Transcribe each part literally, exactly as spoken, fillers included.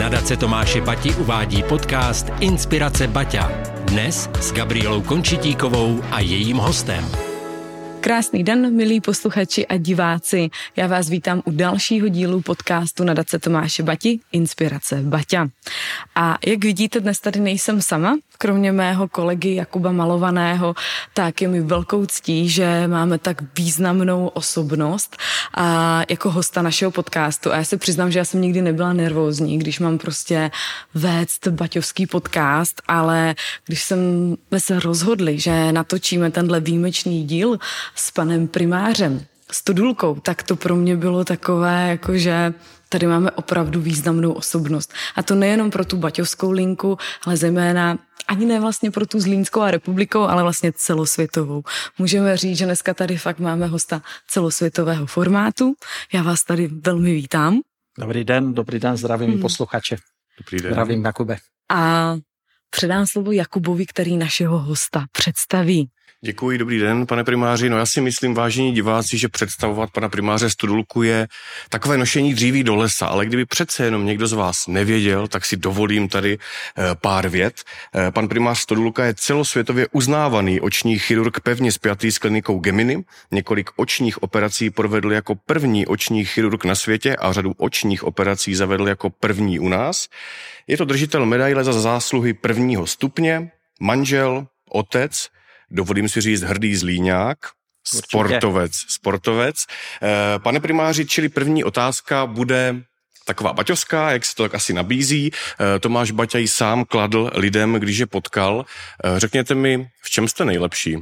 Nadace Tomáše Bati uvádí podcast Inspirace Baťa. Dnes s Gabrielou Končitíkovou a jejím hostem. Krásný den, milí posluchači a diváci. Já vás vítám u dalšího dílu podcastu Nadace Tomáše Bati Inspirace Baťa. A jak vidíte, dnes tady nejsem sama, kromě mého kolegy Jakuba Malovaného, tak je mi velkou ctí, že máme tak významnou osobnost a jako hosta našeho podcastu. A já se přiznám, že já jsem nikdy nebyla nervózní, když mám prostě vést baťovský podcast, ale když jsme se rozhodli, že natočíme tenhle výjimečný díl s panem primářem, s Tudulkou, tak to pro mě bylo takové, jakože tady máme opravdu významnou osobnost. A to nejenom pro tu baťovskou linku, ale zejména ani ne vlastně pro tu Zlínskou a republikou, ale vlastně celosvětovou. Můžeme říct, že dneska tady fakt máme hosta celosvětového formátu. Já vás tady velmi vítám. Dobrý den, dobrý den, zdravím hmm. posluchače. Dobrý den. Zdravím, Jakube. A předám slovo Jakubovi, který našeho hosta představí. Děkuji, dobrý den, pane primáři. No já si myslím, vážení diváci, že představovat pana primáře Studulku je takové nošení dříví do lesa, ale kdyby přece jenom někdo z vás nevěděl, tak si dovolím tady pár vět. Pan primář Studulka je celosvětově uznávaný oční chirurg pevně spjatý s klinikou Gemini. Několik očních operací provedl jako první oční chirurg na světě a řadu očních operací zavedl jako první u nás. Je to držitel medaile za zásluhy prvního stupně, manžel, otec, dovolím si říct hrdý Zlíňák, sportovec, sportovec. Pane primáři, čili první otázka bude taková baťovská, jak se to tak asi nabízí. Tomáš Baťa ji sám kladl lidem, když je potkal. Řekněte mi, v čem jste nejlepší?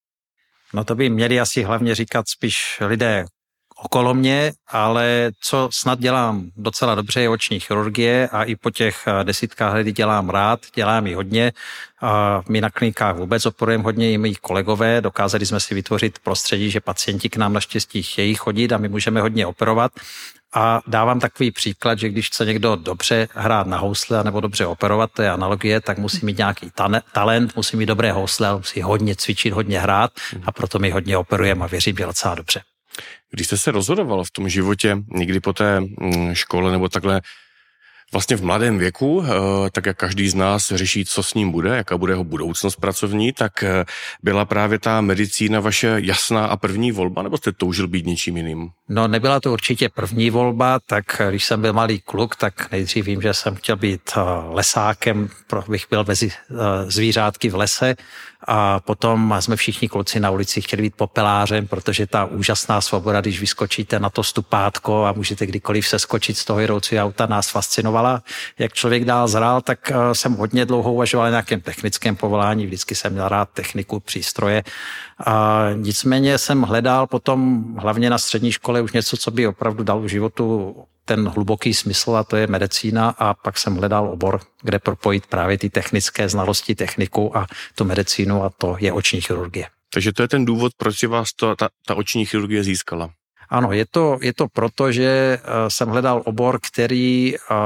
No to by měli asi hlavně říkat spíš lidé okolo mě, ale co snad dělám docela dobře je oční chirurgie a i po těch desítkách let dělám rád, dělám ji hodně. A my na klinikách vůbec operujeme hodně, i mý kolegové, dokázali jsme si vytvořit prostředí, že pacienti k nám naštěstí chtějí chodit a my můžeme hodně operovat. A dávám takový příklad, že když chce někdo dobře hrát na housle nebo dobře operovat, to je analogie, tak musí mít nějaký talent, musí mít dobré housle, ale musí hodně cvičit, hodně hrát a proto my hodně operujeme a věřím, že docela dobře. Když jste se rozhodoval v tom životě někdy po té škole nebo takhle vlastně v mladém věku, tak jak každý z nás řeší, co s ním bude, jaká bude jeho budoucnost pracovní, tak byla právě ta medicína vaše jasná a první volba, nebo jste toužil být něčím jiným? No nebyla to určitě první volba, tak když jsem byl malý kluk, tak nejdřív vím, že jsem chtěl být lesákem, bych byl mezi zvířátky v lese. A potom jsme všichni kluci na ulici chtěli být popelářem, protože ta úžasná svoboda, když vyskočíte na to stupátko a můžete kdykoliv seskočit z toho jedoucí auta, nás fascinovala. Jak člověk dál zrál, tak jsem hodně dlouho uvažoval o nějakém technickém povolání, vždycky jsem měl rád techniku, přístroje. A nicméně jsem hledal potom hlavně na střední škole už něco, co by opravdu dal životu ten hluboký smysl, a to je medicína, a pak jsem hledal obor, kde propojit právě ty technické znalosti, techniku a tu medicínu, a to je oční chirurgie. Takže to je ten důvod, proč si vás to, ta, ta oční chirurgie získala? Ano, je to, je to proto, že uh, jsem hledal obor, který uh,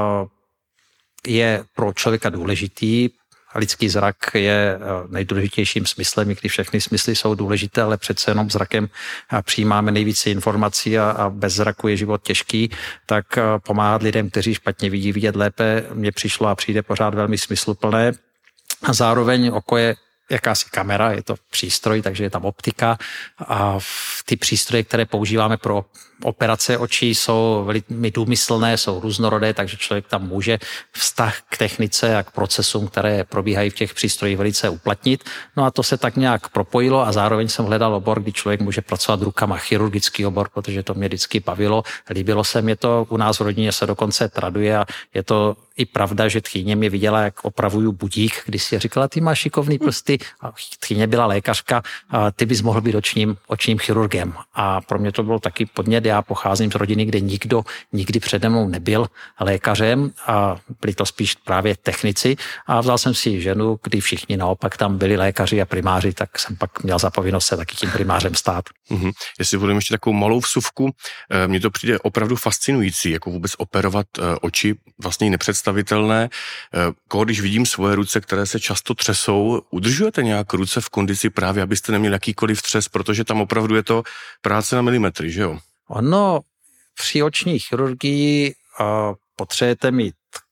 je pro člověka důležitý. Lidský zrak je nejdůležitějším smyslem, i když všechny smysly jsou důležité, ale přece jenom zrakem přijímáme nejvíce informací a, a bez zraku je život těžký, tak pomáhat lidem, kteří špatně vidí, vidět lépe, mně přišlo a přijde pořád velmi smysluplné. A zároveň oko je jakási kamera, je to přístroj, takže je tam optika a ty přístroje, které používáme pro operace očí, jsou velmi důmyslné, jsou různorodé, takže člověk tam může vztah k technice a k procesům, které probíhají v těch přístrojích, velice uplatnit. No a to se tak nějak propojilo a zároveň jsem hledal obor, kdy člověk může pracovat rukama, chirurgický obor, protože to mě vždycky bavilo. Líbilo se mě to, u nás v rodině se dokonce traduje a je to i pravda, že tchýně mě viděla, jak opravuju budík, když si říkala, ty máš šikovný prsty, a tchýně byla lékařka, a ty bys mohl být očním, očním chirurgem. A pro mě to bylo taky podnět. Já pocházím z rodiny, kde nikdo nikdy přede mnou nebyl lékařem a byli to spíš právě technici. A vzal jsem si ženu, kdy všichni naopak tam byli lékaři a primáři, tak jsem pak měl za povinnost se taky tím primářem stát. Mm-hmm. Jestli budeme ještě takovou malou vsuvku, mně to přijde opravdu fascinující, jako vůbec operovat oči, vlastně nepředstavitelné. Když vidím svoje ruce, které se často třesou, udržujete nějak ruce v kondici právě, abyste neměli jakýkoliv třes, protože tam opravdu je to práce na milimetry, že jo? Ono při oční chirurgii uh, potřebujete mít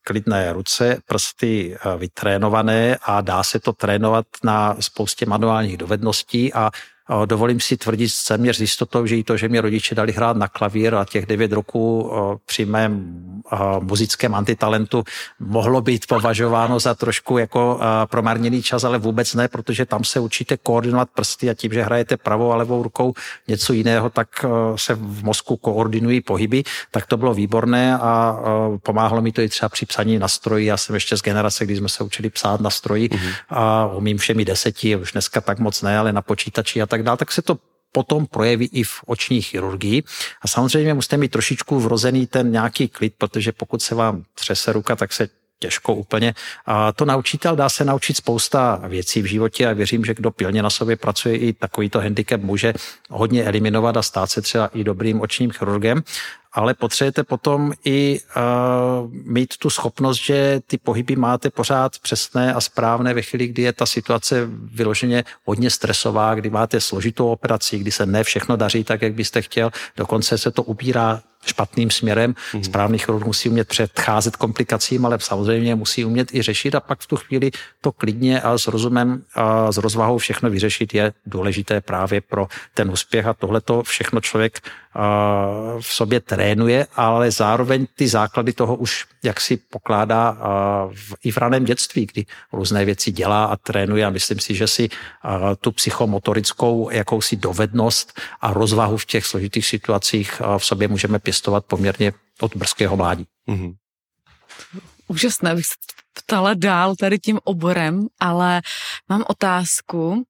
klidné ruce, prsty vytrénované a dá se to trénovat na spoustě manuálních dovedností a dovolím si tvrdit téměř s jistotou, že i to, že mě rodiče dali hrát na klavír a těch devět roků při mém muzickém antitalentu mohlo být považováno za trošku jako promarněný čas, ale vůbec ne, protože tam se učíte koordinovat prsty a tím, že hrajete pravou a levou rukou něco jiného, tak se v mozku koordinují pohyby, tak to bylo výborné a pomáhalo mi to i třeba při psaní na stroji. Já jsem ještě z generace, kdy jsme se učili psát na stroji mm-hmm. a umím všemi deseti, už dneska tak moc ne, ale na počítači a tak dál, tak se to potom projeví i v oční chirurgii. A samozřejmě musíte mít trošičku vrozený ten nějaký klid, protože pokud se vám třese ruka, tak se těžko úplně. A to naučíte, ale dá se naučit spousta věcí v životě a věřím, že kdo pilně na sobě pracuje, i takovýto handicap může hodně eliminovat a stát se třeba i dobrým očním chirurgem. Ale potřebujete potom i uh, mít tu schopnost, že ty pohyby máte pořád přesné a správné ve chvíli, kdy je ta situace vyloženě hodně stresová, kdy máte složitou operaci, kdy se ne všechno daří tak, jak byste chtěl, dokonce se to ubírá špatným směrem. Mm. Správný chirurg musí umět předcházet komplikacím, ale samozřejmě musí umět i řešit a pak v tu chvíli to klidně a s rozumem a s rozvahou všechno vyřešit je důležité právě pro ten úspěch a tohleto všechno člověk v sobě trénuje, ale zároveň ty základy toho už jak si pokládá v, i v raném dětství, kdy různé věci dělá a trénuje a myslím si, že si tu psychomotorickou jakousi dovednost a rozvahu v těch složitých situacích v sobě můžeme pěstovat poměrně od brzkého mládí. Mm-hmm. Úžasné, bych se ptala dál tady tím oborem, ale mám otázku.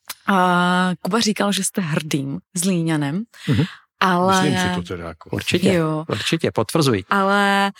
A Kuba říkal, že jste hrdým Zlíňanem, mm-hmm. ale... Myslím si to teda jako... Určitě, jo. určitě, potvrzuji. Ale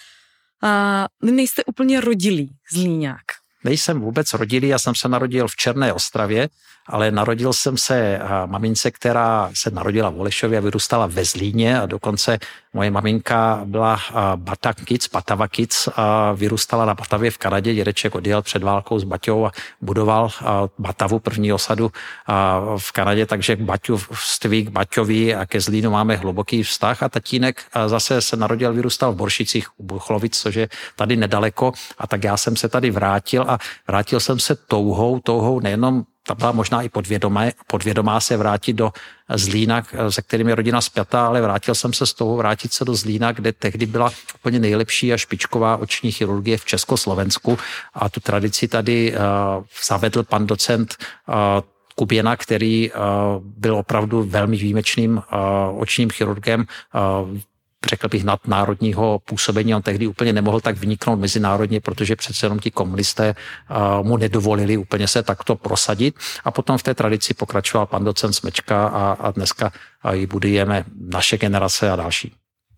uh, nejste úplně rodilý Zlíňák. Nejsem vůbec rodilý, já jsem se narodil v Černé Ostravě, ale narodil jsem se mamince, která se narodila v Olešově a vyrůstala ve Zlíně a dokonce moje maminka byla Batakic, Batavakic a vyrůstala na Batavě v Kanadě. Dědeček odjel před válkou s baťou a budoval Batavu, první osadu v Kanadě, takže k baťovství, k Baťovi a ke Zlínu máme hluboký vztah a tatínek zase se narodil, vyrůstal v Boršicích u Buchlovic, což je tady nedaleko a tak já jsem se tady vrátil a vrátil jsem se touhou, touhou nejenom ta byla možná i podvědomá, podvědomá se vrátit do Zlína, se kterým je rodina spjatá, ale vrátil jsem se z toho vrátit se do Zlína, kde tehdy byla úplně nejlepší a špičková oční chirurgie v Československu a tu tradici tady uh, zavedl pan docent uh, Kuběna, který uh, byl opravdu velmi výjimečným uh, očním chirurgem, uh, řekl bych nadnárodního působení. On tehdy úplně nemohl tak vniknout mezinárodně, protože přece jenom ti komunisté uh, mu nedovolili úplně se takto prosadit. A potom v té tradici pokračoval pan docent Smečka a, a dneska uh, ji budujeme naše generace a další.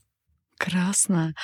Krásné.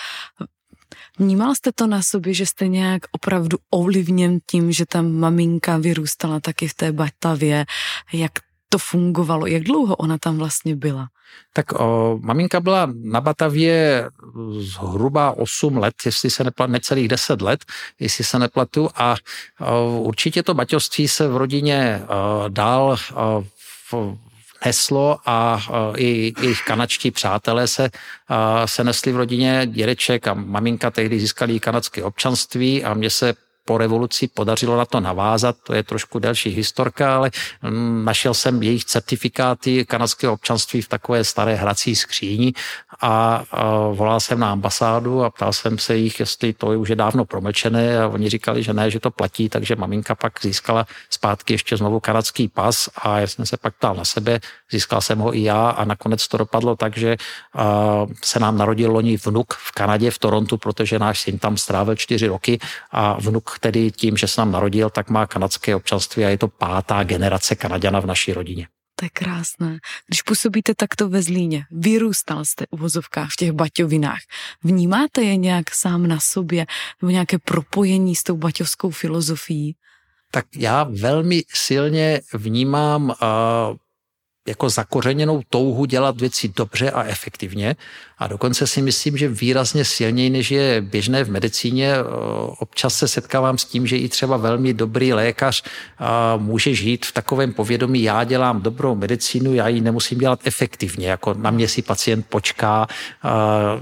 Vnímal jste to na sobě, že jste nějak opravdu ovlivněn tím, že ta maminka vyrůstala taky v té Batavě? Jak to fungovalo? Jak dlouho ona tam vlastně byla? Tak o, maminka byla na Batavě zhruba osm let, jestli se nepletu, necelých deset let, jestli se nepletu a o, určitě to baťovství se v rodině o, dál o, v, neslo a o, i jejich kanadští přátelé se, o, se nesli v rodině. Dědeček a maminka tehdy získali kanadské občanství a mě se po revoluci podařilo na to navázat, to je trošku delší historka, ale našel jsem jejich certifikáty kanadského občanství v takové staré hrací skříni a, a volal jsem na ambasádu a ptal jsem se jich, jestli to je už je dávno promlčené a oni říkali, že ne, že to platí, takže maminka pak získala zpátky ještě znovu kanadský pas a já jsem se pak ptal na sebe, získal jsem ho i já a nakonec to dopadlo tak, že a, se nám narodil loni vnuk v Kanadě, v Torontu, protože náš syn tam strávil čtyři roky a vnuk tedy tím, že se nám narodil, tak má kanadské občanství a je to pátá generace Kanaďana v naší rodině. To je krásné. Když působíte takto ve Zlíně, vyrůstal jste v uvozovkách v těch baťovinách, vnímáte je nějak sám na sobě nebo nějaké propojení s tou baťovskou filozofií? Tak já velmi silně vnímám uh, jako zakořeněnou touhu dělat věci dobře a efektivně a dokonce si myslím, že výrazně silněji, než je běžné v medicíně. Občas se setkávám s tím, že i třeba velmi dobrý lékař může žít v takovém povědomí, já dělám dobrou medicínu, já ji nemusím dělat efektivně, jako na mě si pacient počká,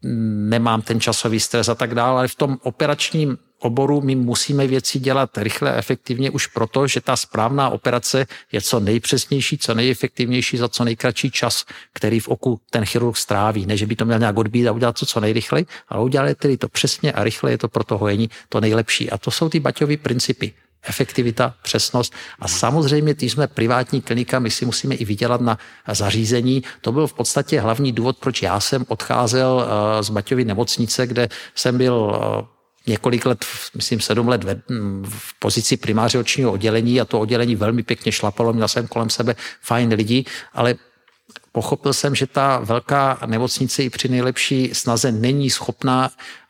nemám ten časový stres a tak dále, ale v tom operačním oboru my musíme věci dělat rychle a efektivně už proto, že ta správná operace je co nejpřesnější, co nejefektivnější za co nejkratší čas, který v oku ten chirurg stráví. Ne, že by to měl nějak odbít a udělat to co nejrychleji, ale udělat tedy to přesně a rychle, je to pro to hojení to nejlepší. A to jsou ty Baťovy principy. Efektivita, přesnost a samozřejmě, když jsme privátní klinika, my si musíme i vydělat na zařízení. To byl v podstatě hlavní důvod, proč já jsem odcházel z Baťovy nemocnice, kde jsem byl několik let, myslím sedm let v pozici primáře očního oddělení a to oddělení velmi pěkně šlapalo, měl jsem kolem sebe fajn lidi, ale pochopil jsem, že ta velká nemocnice i při nejlepší snaze není schopná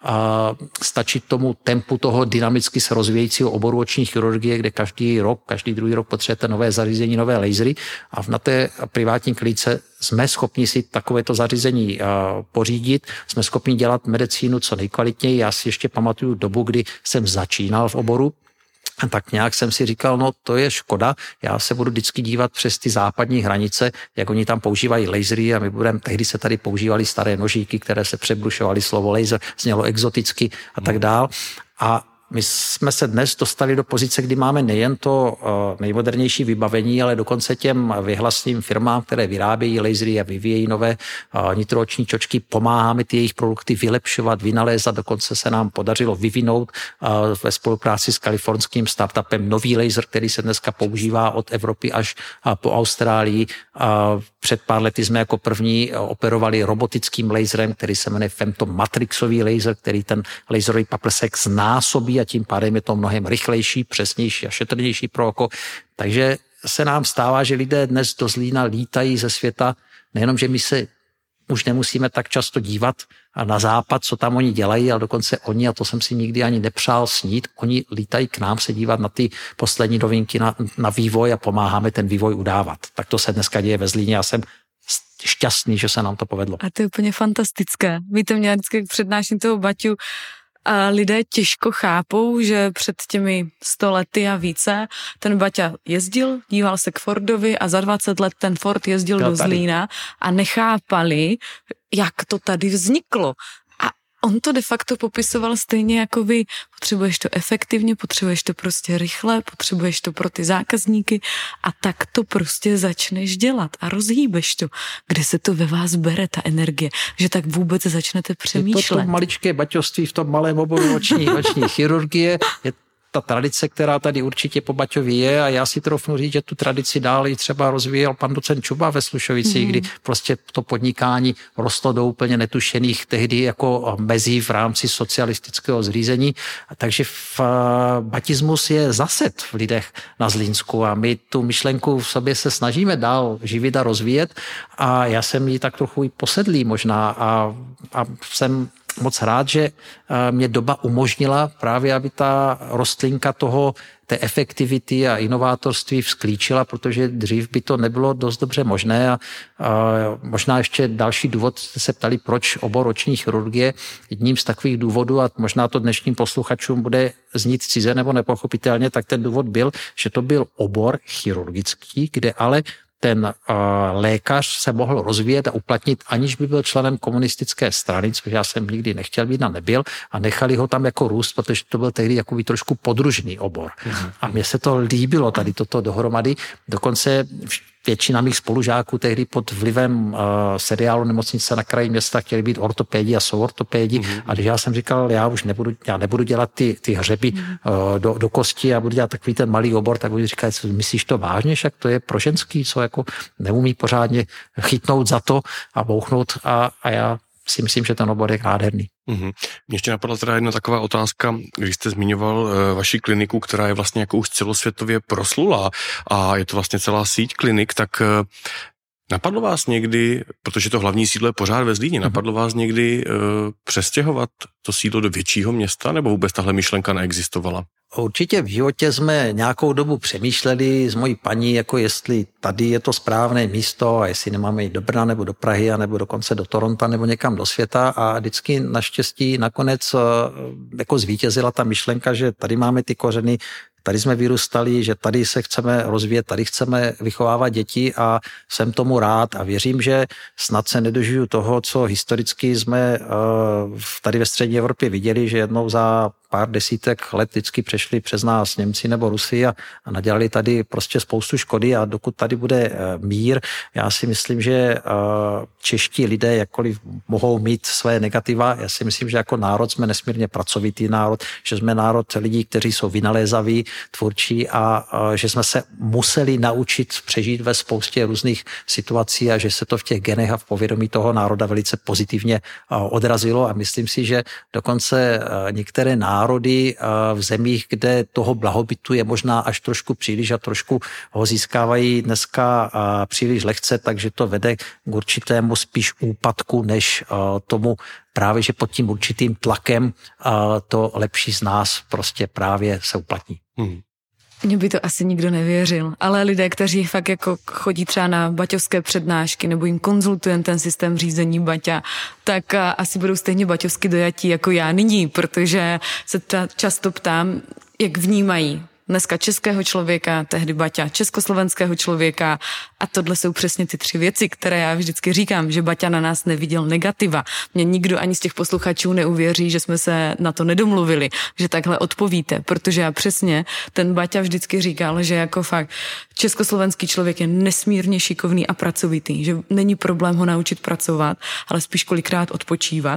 a stačit tomu tempu toho dynamicky se rozvíjejícího oboru oční chirurgie, kde každý rok, každý druhý rok potřebujete nové zařízení, nové lasery a na té privátní klinice jsme schopni si takovéto zařízení pořídit, jsme schopni dělat medicínu co nejkvalitněji. Já si ještě pamatuju dobu, kdy jsem začínal v oboru, a tak nějak jsem si říkal, no to je škoda, já se budu vždycky dívat přes ty západní hranice, jak oni tam používají lasery a my budeme, tehdy se tady používali staré nožíky, které se přebrušovaly, slovo laser znělo exoticky a tak dál. A my jsme se dnes dostali do pozice, kdy máme nejen to nejmodernější vybavení, ale dokonce těm vyhlasným firmám, které vyrábějí lasery a vyvíjejí nové nitrooční čočky, pomáháme ty jejich produkty vylepšovat, vynalézat. Dokonce se nám podařilo vyvinout ve spolupráci s kalifornským startupem nový laser, který se dneska používá od Evropy až po Austrálii. Před pár lety jsme jako první operovali robotickým laserem, který se jmenuje femtomatrixový laser, který ten laserový paprsek znásobí a tím pádem je to mnohem rychlejší, přesnější a šetrnější pro oko. Takže se nám stává, že lidé dnes do Zlína lítají ze světa, nejenom, že my se už nemusíme tak často dívat na západ, co tam oni dělají, ale dokonce oni, a to jsem si nikdy ani nepřál snít, oni lítají k nám se dívat na ty poslední novinky, na, na vývoj a pomáháme ten vývoj udávat. Tak to se dneska děje ve Zlíně. Já jsem šťastný, že se nám to povedlo. A to je úplně fantastické. Víte, mě vždycky přednáším toho Baťu, a lidé těžko chápou, že před těmi sto lety a více ten Baťa jezdil, díval se k Fordovi a za dvacet let ten Ford jezdil do Zlína a nechápali, jak to tady vzniklo. A on to de facto popisoval stejně jako vy. Potřebuješ to efektivně, potřebuješ to prostě rychle, potřebuješ to pro ty zákazníky a tak to prostě začneš dělat a rozhýbeš to. Kde se to ve vás bere, ta energie, že tak vůbec začnete přemýšlet. Je to to maličké baťovství v tom malém oboru oční, oční chirurgie. Je ta tradice, která tady určitě po Baťovi je a já si trofnu říct, že tu tradici dál i třeba rozvíjel pan docent Čuba ve Slušovicích, mm. kdy prostě to podnikání rostlo do úplně netušených tehdy jako mezí v rámci socialistického zřízení. Takže v, batismus je zased v lidech na Zlínsku a my tu myšlenku v sobě se snažíme dál živit a rozvíjet a já jsem jí tak trochu i posedlý možná a, a jsem moc rád, že mě doba umožnila právě, aby ta rostlinka toho, té efektivity a inovátorství vzklíčila, protože dřív by to nebylo dost dobře možné a, a možná ještě další důvod, jste se ptali, proč obor oční chirurgie. Jedním z takových důvodů, a možná to dnešním posluchačům bude znít cize nebo nepochopitelně, tak ten důvod byl, že to byl obor chirurgický, kde ale ten uh, lékař se mohl rozvíjet a uplatnit, aniž by byl členem komunistické strany, což já jsem nikdy nechtěl být a nebyl, a nechali ho tam jako růst, protože to byl tehdy jakoby trošku podružný obor. Mm-hmm. A mně se to líbilo, tady toto dohromady. Dokonce většina mých spolužáků tehdy pod vlivem uh, seriálu Nemocnice na kraji města chtěli být ortopédi a jsou ortopédi. Mm-hmm. A když já jsem říkal, já už nebudu, já nebudu dělat ty, ty hřeby mm-hmm. uh, do, do kosti a budu dělat takový ten malý obor, tak oni říkají, myslíš to vážně, však to je pro ženský, co jako neumí pořádně chytnout za to a bouchnout a, a já si myslím, že ten obor je nádherný. Mm-hmm. Mě ještě napadla teda jedna taková otázka, když jste zmiňoval e, vaši kliniku, která je vlastně jako už celosvětově proslulá a je to vlastně celá síť klinik, tak e, napadlo vás někdy, protože to hlavní sídlo je pořád ve Zlíně, mm-hmm. napadlo vás někdy e, přestěhovat to sídlo do většího města, nebo vůbec tahle myšlenka neexistovala? Určitě v životě jsme nějakou dobu přemýšleli s mojí paní, jako jestli tady je to správné místo a jestli nemáme jít do Brna nebo do Prahy nebo dokonce do Toronta nebo někam do světa a vždycky naštěstí nakonec jako zvítězila ta myšlenka, že tady máme ty kořeny, tady jsme vyrůstali, že tady se chceme rozvíjet, tady chceme vychovávat děti a jsem tomu rád a věřím, že snad se nedožiju toho, co historicky jsme tady ve střední Evropě viděli, že jednou za pár desítek let vždycky přešli přes nás Němci nebo Rusy a, a nadělali tady prostě spoustu škody a dokud tady bude mír, já si myslím, že čeští lidé jakkoliv mohou mít své negativa, já si myslím, že jako národ jsme nesmírně pracovitý národ, že jsme národ lidí, kteří jsou vynalézaví, tvůrčí a, a že jsme se museli naučit přežít ve spoustě různých situací a že se to v těch genech a v povědomí toho národa velice pozitivně odrazilo a myslím si, že dokonce některé národy v zemích, kde toho blahobytu je možná až trošku příliš a trošku ho získávají dneska příliš lehce, takže to vede k určitému spíš úpadku, než tomu právě, že pod tím určitým tlakem to lepší z nás prostě právě se uplatní. Hmm. Mně by to asi nikdo nevěřil, ale lidé, kteří fakt jako chodí třeba na baťovské přednášky nebo jim konzultujeme ten systém řízení baťa, tak asi budou stejně baťovsky dojatí jako já nyní, protože se často ptám, jak vnímají dneska českého člověka, tehdy Baťa, československého člověka a tohle jsou přesně ty tři věci, které já vždycky říkám, že Baťa na nás neviděl negativa. Mně nikdo ani z těch posluchačů neuvěří, že jsme se na to nedomluvili, že takhle odpovíte, protože já přesně ten Baťa vždycky říkal, že jako fakt československý člověk je nesmírně šikovný a pracovitý, že není problém ho naučit pracovat, ale spíš kolikrát odpočívat,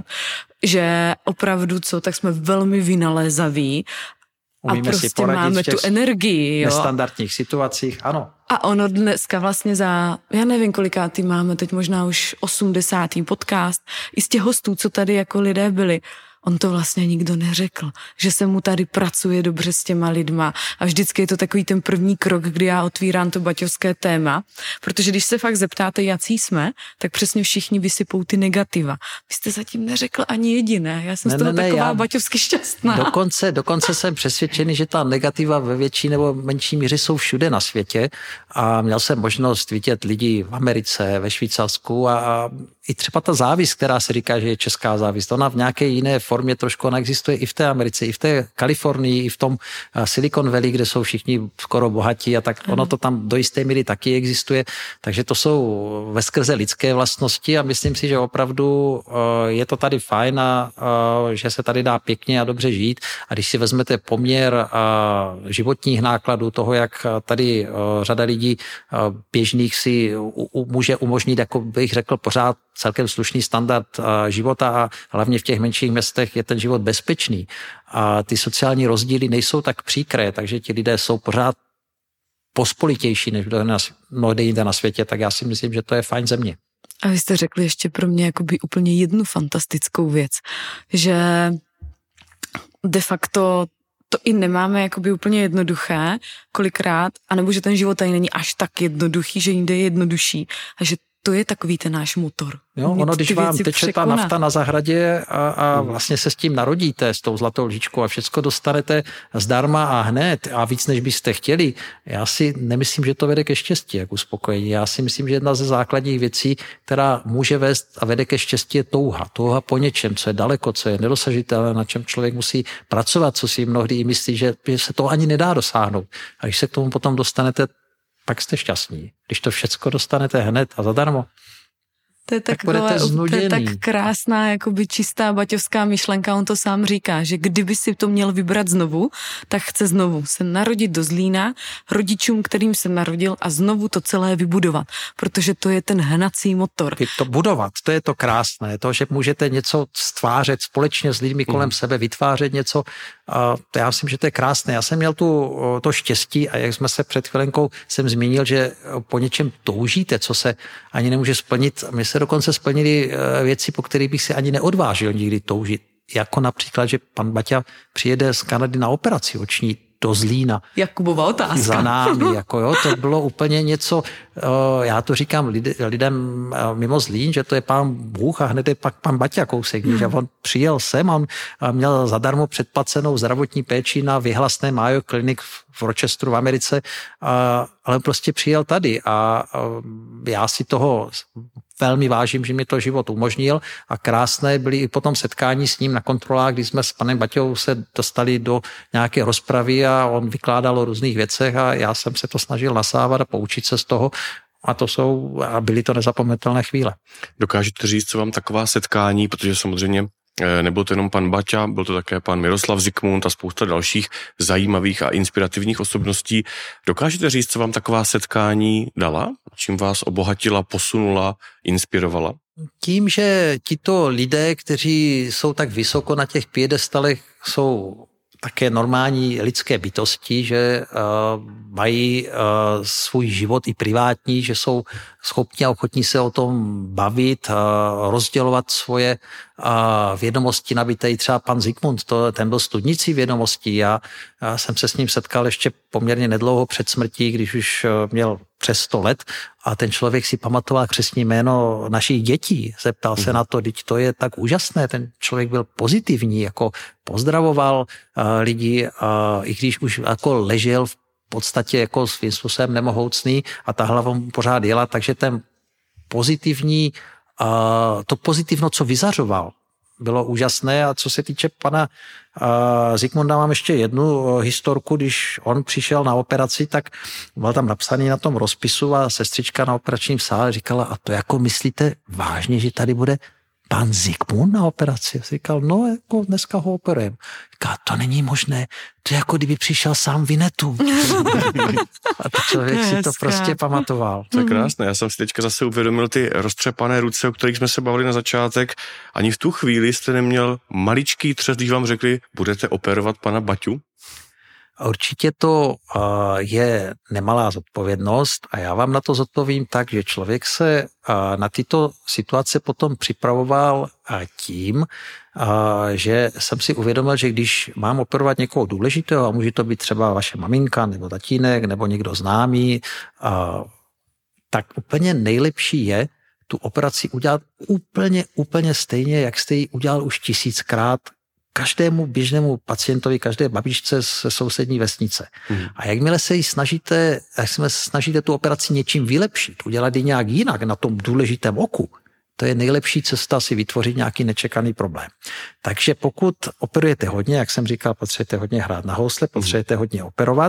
že opravdu co, tak jsme velmi vynalézaví. Umíme a prostě si poradit máme v těch tu energii, jo. nestandardních situacích, ano. A ono dneska vlastně za, já nevím kolikátý máme, teď možná už osmdesátý podcast, i z těch hostů, co tady jako lidé byli, on to vlastně nikdo neřekl, že se mu tady pracuje dobře s těma lidma a vždycky je to takový ten první krok, kdy já otvírám to baťovské téma, protože když se fakt zeptáte, jací jsme, tak přesně všichni vysypou ty negativa. Vy jste zatím neřekl ani jediné, já jsem ne, z toho ne, taková ne, baťovsky šťastná. Dokonce, dokonce jsem přesvědčený, že ta negativa ve větší nebo menší míře jsou všude na světě a měl jsem možnost vidět lidi v Americe, ve Švýcarsku a, a i třeba ta závist, která se říká, že je česká závist, ona v nějaké jiné formě trošku ona existuje i v té Americe, i v té Kalifornii, i v tom Silicon Valley, kde jsou všichni skoro bohatí a tak ono to tam do jisté míry taky existuje, takže to jsou veskrze lidské vlastnosti a myslím si, že opravdu je to tady fajn a že se tady dá pěkně a dobře žít a když si vezmete poměr životních nákladů, toho, jak tady řada lidí běžných si může umožnit, jako bych řekl, pořád celkem slušný standard života a hlavně v těch menších městech je ten život bezpečný a ty sociální rozdíly nejsou tak příkré, takže ti lidé jsou pořád pospolitější než mnohdy jinde na světě, tak já si myslím, že to je fajn země. A vy jste řekli ještě pro mě jakoby úplně jednu fantastickou věc, že de facto to i nemáme jakoby úplně jednoduché kolikrát, anebo že ten život tady není až tak jednoduchý, že jinde je jednodušší a že to je takový ten náš motor. Jo, ono, když vám teče ta nafta na zahradě a, a vlastně se s tím narodíte, s tou zlatou lžičkou a všecko dostanete zdarma a hned a víc, než byste chtěli, já si nemyslím, že to vede ke štěstí, jak uspokojení. Já si myslím, že jedna ze základních věcí, která může vést a vede ke štěstí, je touha. Touha po něčem, co je daleko, co je nedosažitelné, na čem člověk musí pracovat, co si mnohdy i myslí, že se to ani nedá dosáhnout. A když se k tomu potom dostanete, pak jste šťastní. Když to všecko dostanete hned a zadarmo, to je tak, tak budete znuděný. To je tak krásná, jakoby čistá baťovská myšlenka, on to sám říká, že kdyby si to měl vybrat znovu, tak chce znovu se narodit do Zlína, rodičům, kterým se narodil a znovu to celé vybudovat, protože to je ten hnací motor. To budovat, to je to krásné, to, že můžete něco stvářet společně s lidmi kolem mm. sebe, vytvářet něco, a to já myslím, že to je krásné. Já jsem měl tu, to štěstí a jak jsme se před chvilenkou jsem zmínil, že po něčem toužíte, co se ani nemůže splnit. My se dokonce splnili věci, po kterých bych si ani neodvážil nikdy toužit. Jako například, že pan Baťa přijede z Kanady na operaci oční do Zlína. Jakubova otázka. Za námi, jako jo, to bylo úplně něco, já to říkám lidem mimo Zlín, že to je pán Bůh a hned je pak pan Baťa kousek, že on přijel sem, on měl zadarmo předplacenou zdravotní péči na vyhlasné Mayo Clinic v Rochesteru v Americe, ale prostě přijel tady a já si toho velmi vážím, že mi to život umožnil a krásné byly i potom setkání s ním na kontrolách, kdy jsme s panem Baťou se dostali do nějaké rozpravy a on vykládal o různých věcech a já jsem se to snažil nasávat a poučit se z toho a to jsou, a byly to nezapomenutelné chvíle. Dokážete říct, co vám taková setkání, protože samozřejmě nebyl to jenom pan Baťa, byl to také pan Miroslav Zikmund a spousta dalších zajímavých a inspirativních osobností. Dokážete říct, co vám taková setkání dala? Čím vás obohatila, posunula, inspirovala? Tím, že tito lidé, kteří jsou tak vysoko na těch piedestalech, jsou také normální lidské bytosti, že uh, mají uh, svůj život i privátní, že jsou schopni a ochotní se o tom bavit, uh, rozdělovat svoje uh, vědomosti nabité. Třeba pan Zikmund, to, ten byl studnicí vědomostí. Já, já jsem se s ním setkal ještě poměrně nedlouho před smrtí, když už uh, měl přes sto let a ten člověk si pamatoval křestní jméno našich dětí. Zeptal se na to, teď to je tak úžasné. Ten člověk byl pozitivní, jako pozdravoval uh, lidi, uh, i když už jako ležel v podstatě jako svým způsobem nemohoucný a ta hlava mu pořád jela, takže ten pozitivní, uh, to pozitivno, co vyzařoval, bylo úžasné. A co se týče pana uh, Zikmunda, mám ještě jednu uh, historku, když on přišel na operaci, tak byl tam napsaný na tom rozpisu a sestřička na operačním sále říkala, a to jako myslíte vážně, že tady bude pan Zikmund na operaci? Říkal, no jako dneska ho operujeme. Říkal, to není možné, to je jako kdyby přišel sám Vinetu. A to člověk si to prostě pamatoval. To je krásné, já jsem si teďka zase uvědomil ty roztřepané ruce, o kterých jsme se bavili na začátek. Ani v tu chvíli jste neměl maličký třes, když vám řekli, budete operovat pana Baťu? Určitě to uh, je nemalá zodpovědnost a já vám na to zodpovím tak, že člověk se uh, na tyto situace potom připravoval uh, tím, uh, že jsem si uvědomil, že když mám operovat někoho důležitého, a může to být třeba vaše maminka nebo tatínek nebo někdo známý, uh, tak úplně nejlepší je tu operaci udělat úplně, úplně stejně, jak jste ji udělal už tisíckrát každému běžnému pacientovi, každé babičce ze sousední vesnice. Mm. A jakmile se jí snažíte, jak se snažíte tu operaci něčím vylepšit, udělat ji nějak jinak na tom důležitém oku, to je nejlepší cesta si vytvořit nějaký nečekaný problém. Takže pokud operujete hodně, jak jsem říkal, potřebujete hodně hrát na housle, potřebujete hodně operovat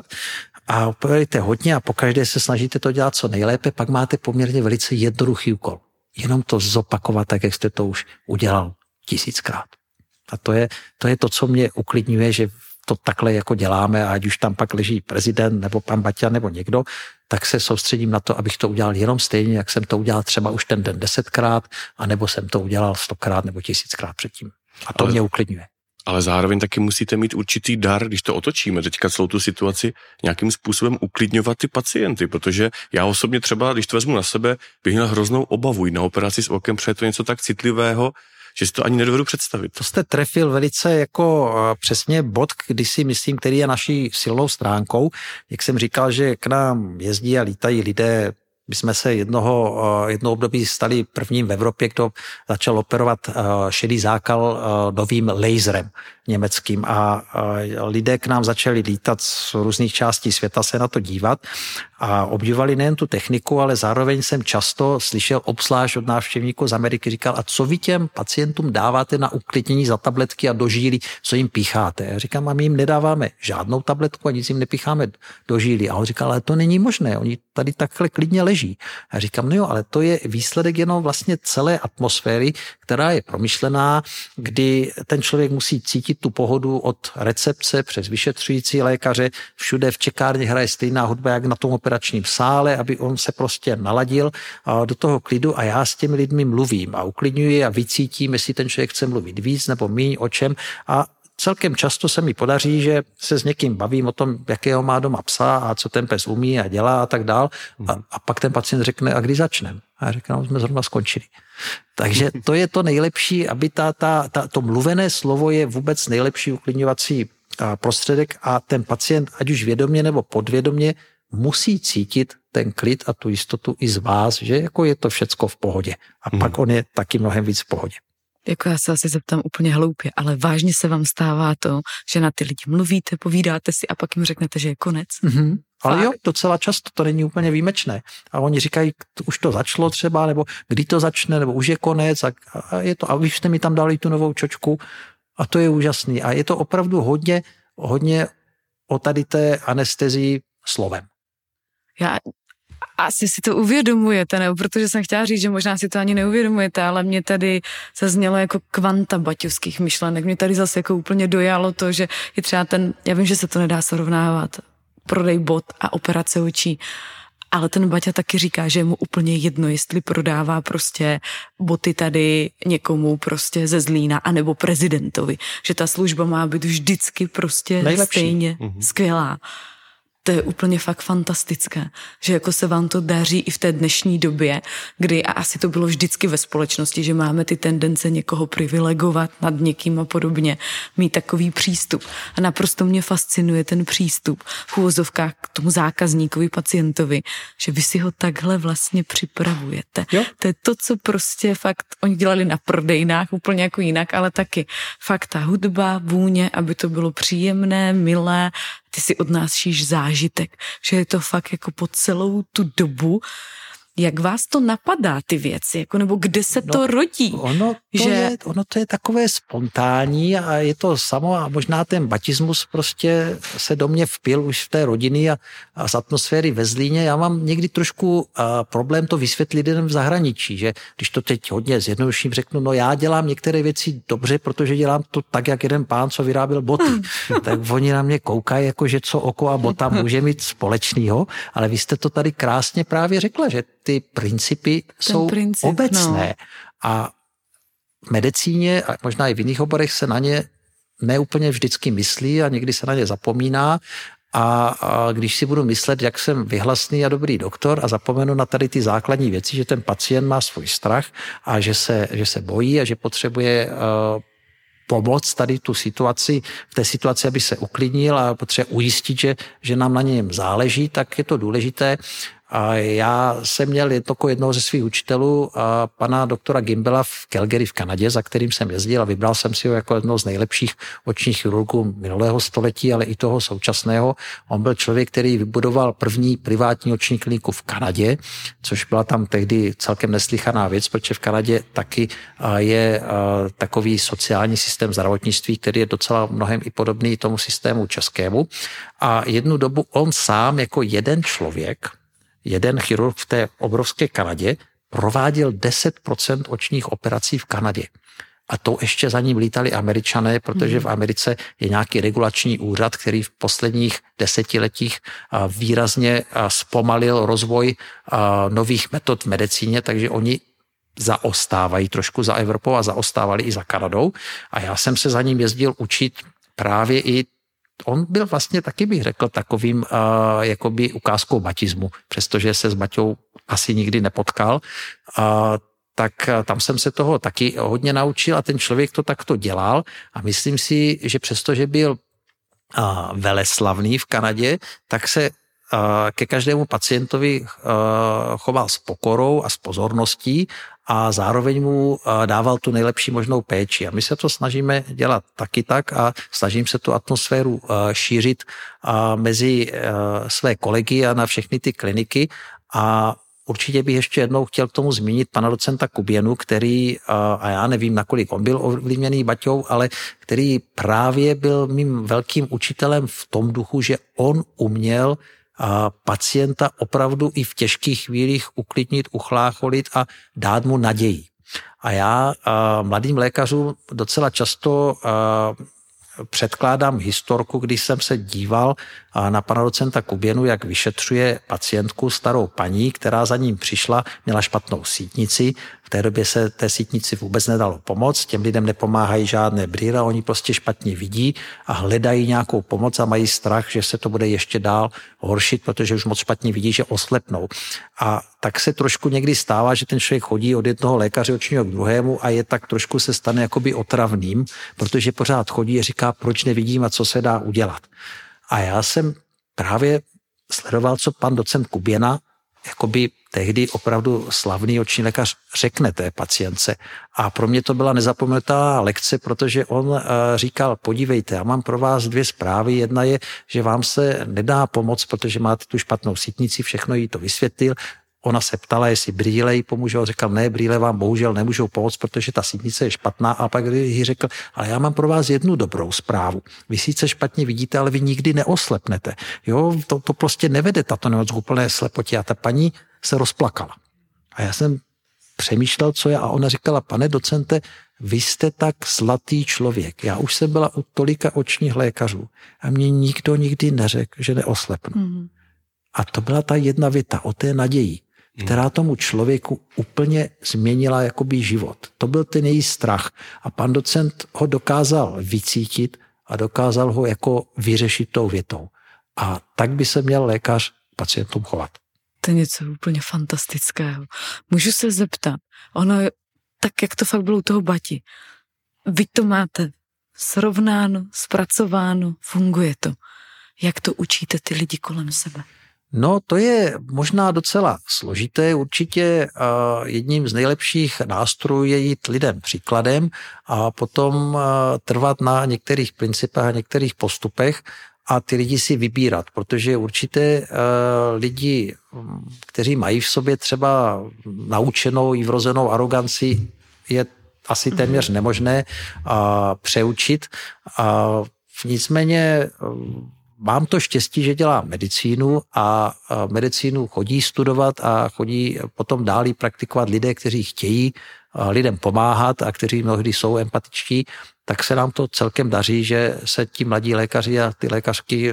a operujete hodně a pokaždé se snažíte to dělat co nejlépe, pak máte poměrně velice jednoduchý úkol. Jenom to zopakovat, tak jak jste to už udělal tisíckrát. A to je, to je to, co mě uklidňuje, že to takhle jako děláme a ať už tam pak leží prezident nebo pan Baťa nebo někdo, tak se soustředím na to, abych to udělal jenom stejně, jak jsem to udělal třeba už ten den desetkrát, anebo jsem to udělal stokrát nebo tisíckrát předtím. A to ale, mě uklidňuje. Ale zároveň taky musíte mít určitý dar, když to otočíme, teďka celou tu situaci nějakým způsobem uklidňovat ty pacienty, protože já osobně třeba, když to vezmu na sebe, bych měl hroznou obavu jít na operaci s okem, protože to je něco tak citlivého, že si to ani nedovedu představit. To jste trefil velice jako přesně bod, když si myslím, který je naší silnou stránkou. Jak jsem říkal, že k nám jezdí a lítají lidé, my jsme se jednoho, jedno období stali prvním v Evropě, kdo začal operovat šedý zákal novým laserem německým a lidé k nám začali lítat z různých částí světa se na to dívat a obdivovali nejen tu techniku, ale zároveň jsem často slyšel obzvlášť od návštěvníků z Ameriky, říkal, a co vy těm pacientům dáváte na uklidnění za tabletky a do žíly, co jim pícháte? Já říkám, a my jim nedáváme žádnou tabletku a nic jim nepícháme do žíly. A on říkal, ale to není možné, oni tady takhle klidně leží. A říkám, no jo, ale to je výsledek jenom vlastně celé atmosféry, která je promyšlená, kdy ten člověk musí cítit tu pohodu od recepce přes vyšetřující lékaře, všude v čekárně hraje stejná hudba, jak na tom operačním sále, aby on se prostě naladil do toho klidu a já s těmi lidmi mluvím a uklidňuji a vycítím, jestli ten člověk chce mluvit víc nebo míň, o čem a celkem často se mi podaří, že se s někým bavím o tom, jakého má doma psa a co ten pes umí a dělá a tak dál. A, a pak ten pacient řekne, a kdy začneme? A já řeknu, jsme zrovna skončili. Takže to je to nejlepší, aby ta, ta, ta, to mluvené slovo je vůbec nejlepší uklidňovací prostředek a ten pacient, ať už vědomě nebo podvědomě, musí cítit ten klid a tu jistotu i z vás, že jako je to všecko v pohodě. A pak on je taky mnohem víc v pohodě. jako já se asi zeptám úplně hloupě, ale vážně se vám stává to, že na ty lidi mluvíte, povídáte si a pak jim řeknete, že je konec? Mm-hmm. Ale jo, docela často to není úplně výjimečné. A oni říkají, už to začalo třeba, nebo kdy to začne, nebo už je konec a, a je to, a vy jste mi tam dali tu novou čočku a to je úžasný. A je to opravdu hodně, hodně o tady té anestezii slovem. Já asi si to uvědomujete, nebo protože jsem chtěla říct, že možná si to ani neuvědomujete, ale mě tady zaznělo jako kvanta baťovských myšlenek. Mě tady zase jako úplně dojalo to, že je třeba ten, já vím, že se to nedá srovnávat, prodej bot a operace očí, ale ten Baťa taky říká, že je mu úplně jedno, jestli prodává prostě boty tady někomu prostě ze Zlína, anebo prezidentovi, že ta služba má být vždycky prostě nejlepší. Stejně mm-hmm. skvělá. To je úplně fakt fantastické, že jako se vám to daří i v té dnešní době, kdy, a asi to bylo vždycky ve společnosti, že máme ty tendence někoho privilegovat nad někým a podobně, mít takový přístup. A naprosto mě fascinuje ten přístup v uvozovkách k tomu zákazníkovi, pacientovi, že vy si ho takhle vlastně připravujete. Jo. To je to, co prostě fakt oni dělali na prodejnách úplně jako jinak, ale taky fakt ta hudba, vůně, aby to bylo příjemné, milé, ty si od nás šíš zážitek, že je to fakt jako po celou tu dobu. Jak vás to napadá, ty věci? Jako, nebo kde se no, to rodí? Ono to, že... je, ono to je takové spontánní a je to samo a možná ten batismus prostě se do mě vpil už v té rodiny a, a z atmosféry ve Zlíně. Já mám někdy trošku a, problém to vysvětlit lidem v zahraničí, že když to teď hodně zjednoduším řeknu, no já dělám některé věci dobře, protože dělám to tak, jak jeden pán, co vyráběl boty. Tak oni na mě koukají, jako že co oko a bota může mít společného, ale vy jste to tady krásně právě řekla, že ty principy Ten jsou princip, obecné no. A v medicíně a možná i v jiných oborech se na ně neúplně vždycky myslí a někdy se na ně zapomíná a, a když si budu myslet, jak jsem vyhlasný a dobrý doktor a zapomenu na tady ty základní věci, že ten pacient má svůj strach a že se, že se bojí a že potřebuje uh, pomoct tady tu situaci, v té situaci, aby se uklidnil a potřebuje ujistit, že, že nám na něm záleží, tak je to důležité. A já jsem měl jako jednoho ze svých učitelů a pana doktora Gimbela v Calgary v Kanadě, za kterým jsem jezdil a vybral jsem si ho jako jednoho z nejlepších očních chirurgů minulého století, ale i toho současného. On byl člověk, který vybudoval první privátní oční kliniku v Kanadě, což byla tam tehdy celkem neslychaná věc, protože v Kanadě taky je takový sociální systém zdravotnictví, který je docela mnohem i podobný tomu systému českému. A jednu dobu on sám jako jeden člověk, jeden chirurg v té obrovské Kanadě prováděl deset procent očních operací v Kanadě. A to ještě za ním lítali Američané, protože v Americe je nějaký regulační úřad, který v posledních desetiletích výrazně zpomalil rozvoj nových metod v medicíně, takže oni zaostávají trošku za Evropou a zaostávali i za Kanadou. A já jsem se za ním jezdil učit právě i on byl vlastně taky, bych řekl, takovým uh, jakoby ukázkou batismu, přestože se s Baťou asi nikdy nepotkal, uh, tak uh, tam jsem se toho taky hodně naučil a ten člověk to takto dělal a myslím si, že přestože byl uh, veleslavný v Kanadě, tak se uh, ke každému pacientovi uh, choval s pokorou a s pozorností a zároveň mu dával tu nejlepší možnou péči. A my se to snažíme dělat taky tak a snažím se tu atmosféru šířit mezi své kolegy a na všechny ty kliniky. A určitě bych ještě jednou chtěl k tomu zmínit pana docenta Kuběnu, který, a já nevím, nakolik on byl ovlivněný Baťou, ale který právě byl mým velkým učitelem v tom duchu, že on uměl a pacienta opravdu i v těžkých chvílích uklidnit, uchlácholit a dát mu naději. A já a mladým lékařům docela často a, předkládám historku, když jsem se díval na pana docenta Kuběnu, jak vyšetřuje pacientku, starou paní, která za ním přišla, měla špatnou sítnici. V té době se té sítnici vůbec nedalo pomoct, těm lidem nepomáhají žádné brýle, oni prostě špatně vidí a hledají nějakou pomoc a mají strach, že se to bude ještě dál horšit, protože už moc špatně vidí, že oslepnou. A tak se trošku někdy stává, že ten člověk chodí od jednoho lékaře očního k druhému a je tak trošku se stane jakoby otravným, protože pořád chodí a říká, proč nevidím a co se dá udělat. A já jsem právě sledoval, co pan docent Kuběna jakoby tehdy opravdu slavný oční lékař řekne té pacientce. A pro mě to byla nezapomenutá lekce, protože on říkal, podívejte, já mám pro vás dvě zprávy. Jedna je, že vám se nedá pomoct, protože máte tu špatnou sítnici, všechno jí to vysvětlil. Ona se ptala, jestli brýle jí pomůžou, říkal, ne, brýle vám bohužel nemůžou pomoct, protože ta sítnice je špatná. A pak jí řekl, ale já mám pro vás jednu dobrou zprávu. Vy sice špatně vidíte, ale vy nikdy neoslepnete. Jo, to, to prostě nevede tato nemoc k úplné slepotě. A ta paní se rozplakala. A já jsem přemýšlel, co je, a ona říkala, pane docente, vy jste tak zlatý člověk. Já už jsem byla u tolika očních lékařů a mě nikdo nikdy neřekl, že neoslepnu. Mm. A to byla ta jedna věta o té naději, která tomu člověku úplně změnila jakoby život. To byl ten její strach. A pan docent ho dokázal vycítit a dokázal ho jako vyřešit tou větou. A tak by se měl lékař pacientům chovat. To je něco úplně fantastického. Můžu se zeptat, ono je tak, jak to fakt bylo u toho Bati. Vy to máte srovnáno, zpracováno, funguje to. Jak to učíte ty lidi kolem sebe? No, to je možná docela složité. Určitě uh, jedním z nejlepších nástrojů je jít lidem příkladem a potom uh, trvat na některých principech a některých postupech a ty lidi si vybírat, protože určité uh, lidi, kteří mají v sobě třeba naučenou i vrozenou aroganci, je asi téměř nemožné uh, přeučit. Uh, nicméně uh, mám to štěstí, že dělám medicínu a medicínu chodí studovat a chodí potom dál praktikovat lidé, kteří chtějí lidem pomáhat a kteří mnohdy jsou empatičtí, tak se nám to celkem daří, že se ti mladí lékaři a ty lékařky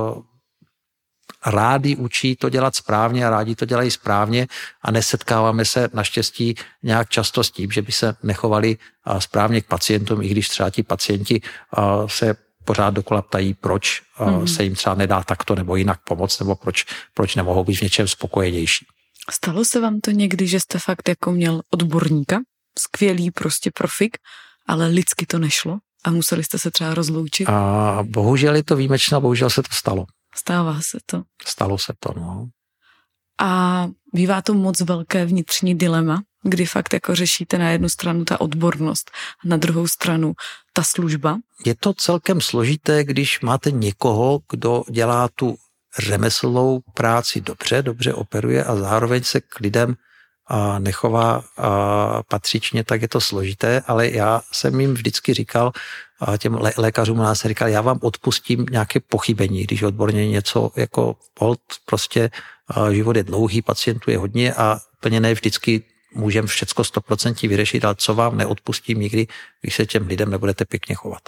rádi učí to dělat správně a rádi to dělají správně a nesetkáváme se naštěstí nějak často s tím, že by se nechovali správně k pacientům, i když třeba ti pacienti se pořád dokola ptají, proč mm. se jim třeba nedá takto nebo jinak pomoct, nebo proč, proč nemohou být v něčem spokojenější. Stalo se vám to někdy, že jste fakt jako měl odborníka, skvělý prostě profik, ale lidsky to nešlo a museli jste se třeba rozloučit? A bohužel je to výjimečné, bohužel se to stalo. Stává se to. Stalo se to, no. A bývá to moc velké vnitřní dilema, kdy fakt jako řešíte na jednu stranu ta odbornost a na druhou stranu ta služba? Je to celkem složité, když máte někoho, kdo dělá tu řemeslnou práci dobře, dobře operuje a zároveň se k lidem a nechová a patřičně, tak je to složité, ale já jsem jim vždycky říkal, a těm lé- lékařům nás se říkal, já vám odpustím nějaké pochybení, když odborně něco jako hold, prostě život je dlouhý, pacientů je hodně a úplně ne vždycky můžeme všecko sto procent vyřešit, ale co vám neodpustím nikdy, když se těm lidem nebudete pěkně chovat.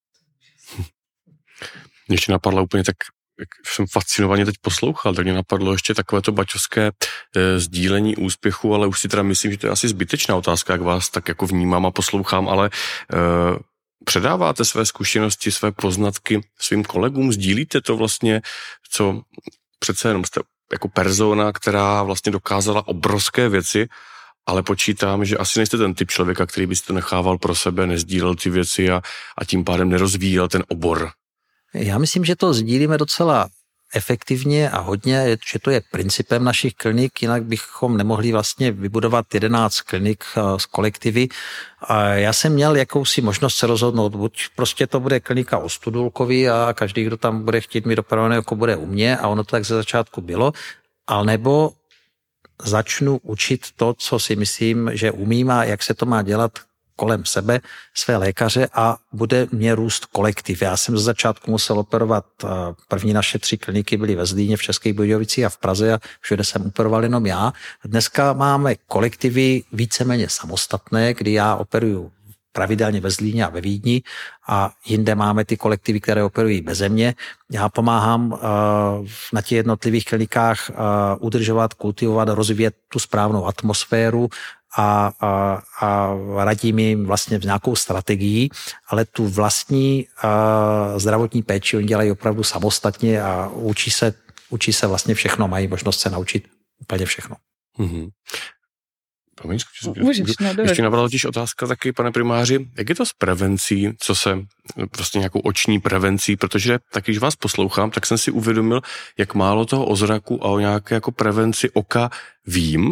Mě ještě napadla úplně tak, jak jsem fascinovaně teď poslouchal, tak mě napadlo ještě takovéto baťovské e, sdílení úspěchu, ale už si teda myslím, že to je asi zbytečná otázka, jak vás tak jako vnímám a poslouchám, ale e, předáváte své zkušenosti, své poznatky svým kolegům, sdílíte to vlastně, co přece jenom jste jako persona, která vlastně dokázala obrovské věci, ale počítám, že asi nejste ten typ člověka, který byste nechával pro sebe, nezdílel ty věci a, a tím pádem nerozvíjel ten obor. Já myslím, že to sdílíme docela efektivně a hodně, že to je principem našich klinik, jinak bychom nemohli vlastně vybudovat jedenáct klinik z kolektivy. A já jsem měl jakousi možnost se rozhodnout, buď prostě to bude klinika o Studulkovi a každý, kdo tam bude chtít mít operované oko, bude u mě a ono to tak ze začátku bylo, ale nebo začnu učit to, co si myslím, že umím a jak se to má dělat kolem sebe, své lékaře a bude mě růst kolektiv. Já jsem ze začátku musel operovat, první naše tři kliniky byly ve Zlíně, v Českých Budějovicích a v Praze a všude jsem operoval jenom já. Dneska máme kolektivy víceméně samostatné, kdy já operuju pravidelně ve Zlíně a ve Vídni a jinde máme ty kolektivy, které operují beze mě. Já pomáhám uh, na těch jednotlivých klinikách uh, udržovat, kultivovat, rozvíjet tu správnou atmosféru a, a, a radím jim vlastně v nějakou strategii, ale tu vlastní uh, zdravotní péči oni dělají opravdu samostatně a učí se, učí se vlastně všechno, mají možnost se naučit úplně všechno. Mm-hmm. Promiň, Můžeš, no, ještě napadla totiž otázka taky, pane primáři, jak je to s prevencí, co se prostě nějakou oční prevencí, protože tak, když vás poslouchám, tak jsem si uvědomil, jak málo toho o zraku a o nějaké jako prevenci oka vím,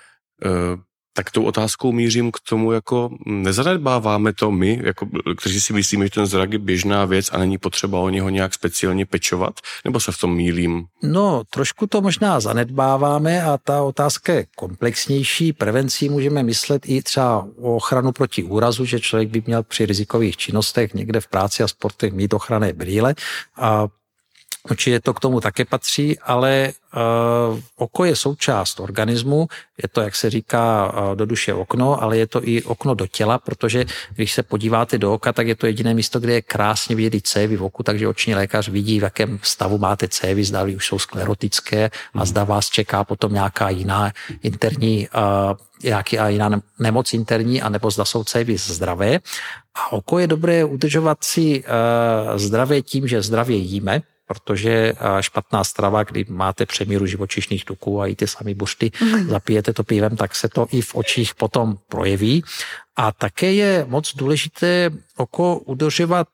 e, tak tou otázkou mířím k tomu, jako nezanedbáváme to my, jako, kteří si myslíme, že ten zrak je běžná věc a není potřeba o něho nějak speciálně pečovat, nebo se v tom mýlím? No, trošku to možná zanedbáváme a ta otázka je komplexnější. Prevencí můžeme myslet i třeba o ochranu proti úrazu, že člověk by měl při rizikových činnostech někde v práci a sportech mít ochranné brýle a určitě to k tomu také patří, ale uh, oko je součást organismu, je to, jak se říká, uh, do duše okno, ale je to i okno do těla, protože když se podíváte do oka, tak je to jediné místo, kde je krásně vidět cévy v oku, takže oční lékař vidí, v jakém stavu máte cévy, zda už jsou sklerotické a zda vás čeká potom nějaká jiná interní, uh, nějaká jiná nemoc interní, anebo zda jsou cévy zdravé. A oko je dobré udržovat si uh, zdravé tím, že zdravě jíme, protože špatná strava, kdy máte přemíru živočišných tuků a jíte sami buřty, zapijete to pivem, tak se to i v očích potom projeví. A také je moc důležité oko udržovat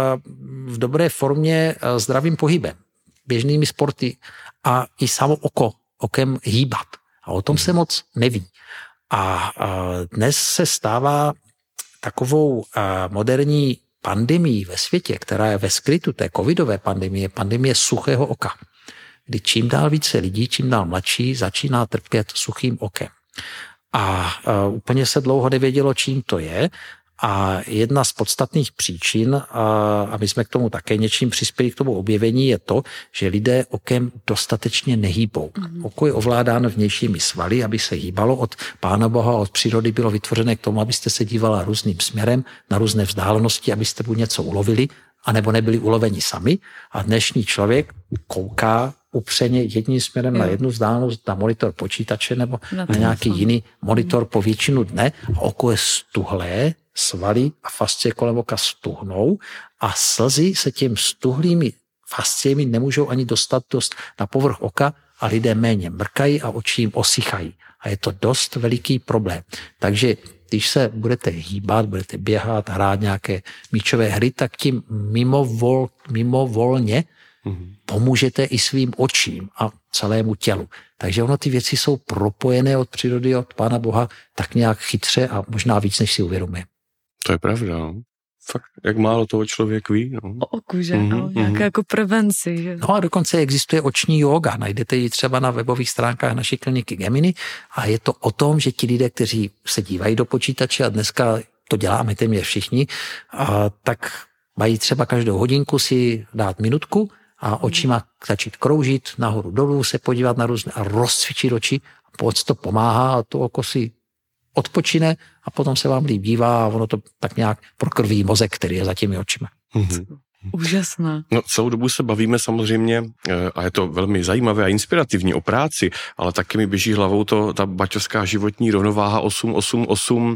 v dobré formě zdravým pohybem, běžnými sporty a i samo oko, okem hýbat. A o tom se moc neví. A dnes se stává takovou moderní pandemii ve světě, která je ve skrytu té covidové pandemie, pandemie suchého oka, kdy čím dál více lidí, čím dál mladší, začíná trpět suchým okem. A uh, úplně se dlouho nevědělo, čím to je. A jedna z podstatných příčin, a, a my jsme k tomu také něčím přispěli k tomu objevení, je to, že lidé okem dostatečně nehýbou. Mm. Oko je ovládáno vnějšími svaly, aby se hýbalo. Od Pána Boha, od přírody bylo vytvořené k tomu, abyste se dívala různým směrem, na různé vzdálenosti, abyste buď něco ulovili, anebo nebyli uloveni sami. A dnešní člověk kouká upřeně jedním směrem jo. na jednu vzdálenost, na monitor počítače nebo na, na nějaký jiný monitor po většinu dne. A oko je stuhlé, svaly a fascie kolem oka stuhnou a slzy se těm stuhlými fasciemi nemůžou ani dostat dost na povrch oka a lidé méně mrkají a oči jim osychají. A je to dost veliký problém. Takže když se budete hýbat, budete běhat, hrát nějaké míčové hry, tak tím mimovol, mimovolně mm-hmm. pomůžete i svým očím a celému tělu. Takže ono ty věci jsou propojené od přírody, od Pána Boha tak nějak chytře a možná víc, než si uvědomuje. To je pravda, no. Fakt, jak málo toho člověk ví. No. O oku, že? Mm-hmm. No, nějaká jako prevenci. Že? No a dokonce existuje oční jóga. Najdete ji třeba na webových stránkách naší kliniky Gemini a je to o tom, že ti lidé, kteří se dívají do počítače a dneska to děláme téměř všichni, a tak mají třeba každou hodinku si dát minutku a očima začít kroužit, nahoru dolů se podívat na různé a rozcvičit oči. Moc to pomáhá a to oko si odpočine a potom se vám líp dívá a ono to tak nějak prokrví mozek, který je za těmi očima. Mm-hmm. Úžasné. No, celou dobu se bavíme samozřejmě, a je to velmi zajímavé a inspirativní o práci, ale taky mi běží hlavou to, ta baťovská životní rovnováha osm osm osm.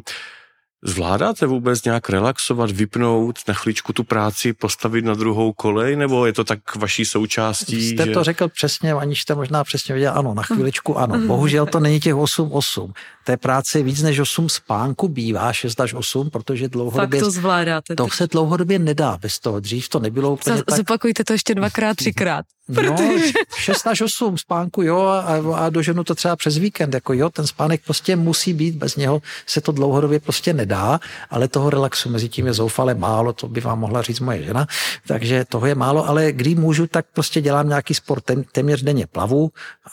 Zvládáte vůbec nějak relaxovat, vypnout, na chvíličku tu práci postavit na druhou kolej, nebo je to tak vaší součástí? Jste že... to řekl přesně, aniž jste možná přesně věděl, ano, na chvíličku ano. Bohužel to není těch osm osm. Té práce víc než osm spánku bývá, šest až osm, protože dlouhodobě... Tak to zvládáte. To se dlouhodobě nedá bez toho. Dřív to nebylo úplně Z- tak... Zopakujte to ještě dvakrát, třikrát. No, šest až osm spánku, jo, a, a doženu to třeba přes víkend, jako jo, ten spánek prostě musí být, bez něho se to dlouhodobě prostě nedá, ale toho relaxu mezi tím je zoufale málo, to by vám mohla říct moje žena, takže toho je málo, ale kdy můžu, tak prostě dělám nějaký sport, téměř denně plavu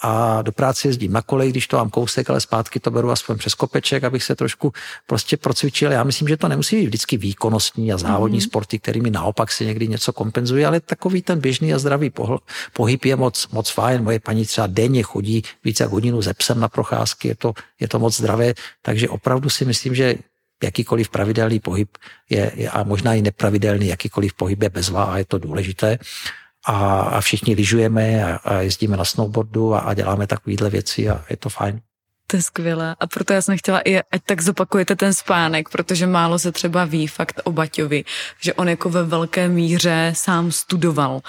a do práce jezdím na koleji, když to mám kousek, ale zpátky to beru aspoň přes kopeček, abych se trošku prostě procvičil. Já myslím, že to nemusí být vždycky výkonnostní a závodní mm-hmm. sporty, kterými naopak se někdy něco kompenzuje, ale takový ten běžný a zdravý pohl- pohyb je moc, moc fajn. Moje paní třeba denně chodí více jak hodinu ze psem na procházky, je to, je to moc zdravé, takže opravdu si myslím, že jakýkoliv pravidelný pohyb je, je a možná i nepravidelný, jakýkoliv pohyb je bezva a je to důležité. A, a všichni lyžujeme a, a jezdíme na snowboardu a, a děláme takovéhle věci a je to fajn. To je skvělé. A proto já jsem chtěla i, ať tak zopakujete ten spánek, protože málo se třeba ví fakt o Baťovi, že on jako ve velké míře sám studoval.